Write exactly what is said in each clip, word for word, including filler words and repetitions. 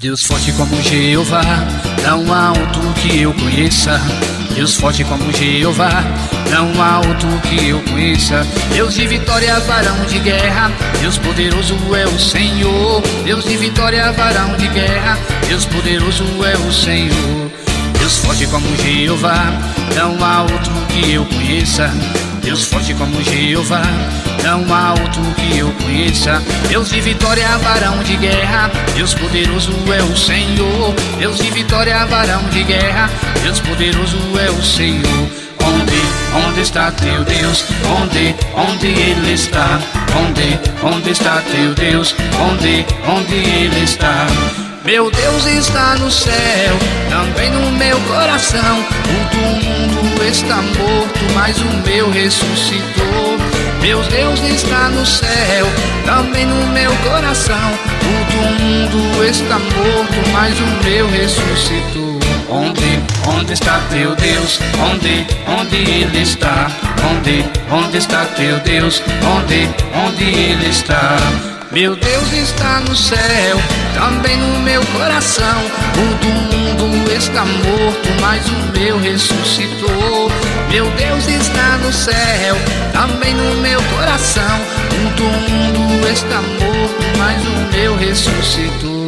Deus forte como Jeová, não há outro que eu conheça. Deus forte como Jeová, não há outro que eu conheça. Deus de vitória, varão de guerra, Deus poderoso é o Senhor. Deus de vitória, varão de guerra, Deus poderoso é o Senhor. Deus forte como Jeová, não há outro que eu conheça. Deus forte como Jeová, não há outro que eu conheça. Deus de vitória, varão de guerra, Deus poderoso é o Senhor. Deus de vitória, varão de guerra, Deus poderoso é o Senhor. Onde, onde está teu Deus? Onde, onde Ele está? Onde, onde está teu Deus? Onde, onde Ele está? Meu Deus está no céu, também no meu coração. O do mundo está morto, mas o meu ressuscitou. Meu Deus está no céu, também no meu coração. O do mundo está morto, mas o meu ressuscitou. Onde, onde está teu Deus? Onde, onde Ele está? Onde, onde está teu Deus? Onde, onde Ele está? Meu Deus está no céu, também no meu coração. O do mundo está morto, mas o meu ressuscitou. Meu Deus está no céu, também no meu coração. O do mundo está morto, mas o meu ressuscitou.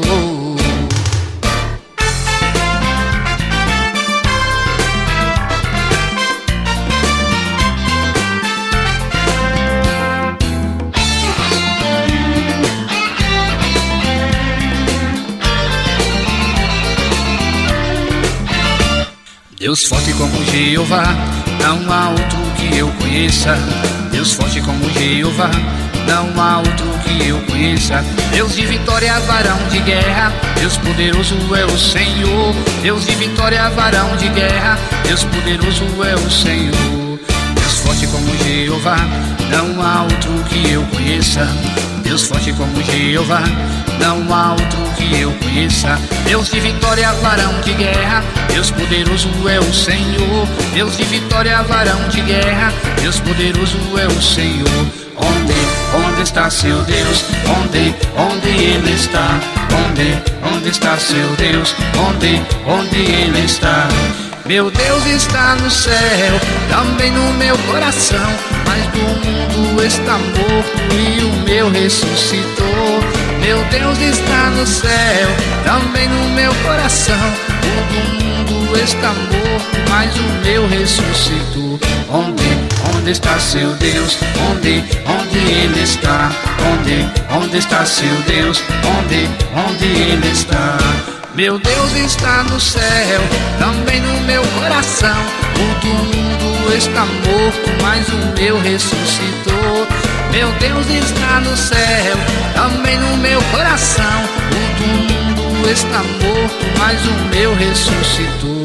Deus forte como Jeová, não há outro que eu conheça. Deus forte como Jeová, não há outro que eu conheça. Deus de vitória, varão de guerra, Deus poderoso é o Senhor. Deus de vitória, varão de guerra, Deus poderoso é o Senhor. Deus forte como Jeová, não há outro que eu conheça. Deus forte como Jeová, não há outro que eu conheça. Deus de vitória, varão de guerra, Deus poderoso é o Senhor. Deus de vitória, varão de guerra, Deus poderoso é o Senhor. Onde, onde está seu Deus? Onde, onde Ele está? Onde, onde está seu Deus? Onde, onde Ele está? Meu Deus está no céu, também no meu coração. Mas do mundo está morto e o meu ressuscitou. Meu Deus está no céu, também no meu coração. O do mundo está morto, mas o meu ressuscitou. Onde, onde está seu Deus? Onde, onde Ele está? Onde, onde está seu Deus? Onde, onde Ele está? Meu Deus está no céu, também no meu coração. O do mundo está morto, mas o meu ressuscitou. Meu Deus está no céu, também no meu coração. O do mundo está morto, mas o meu ressuscitou.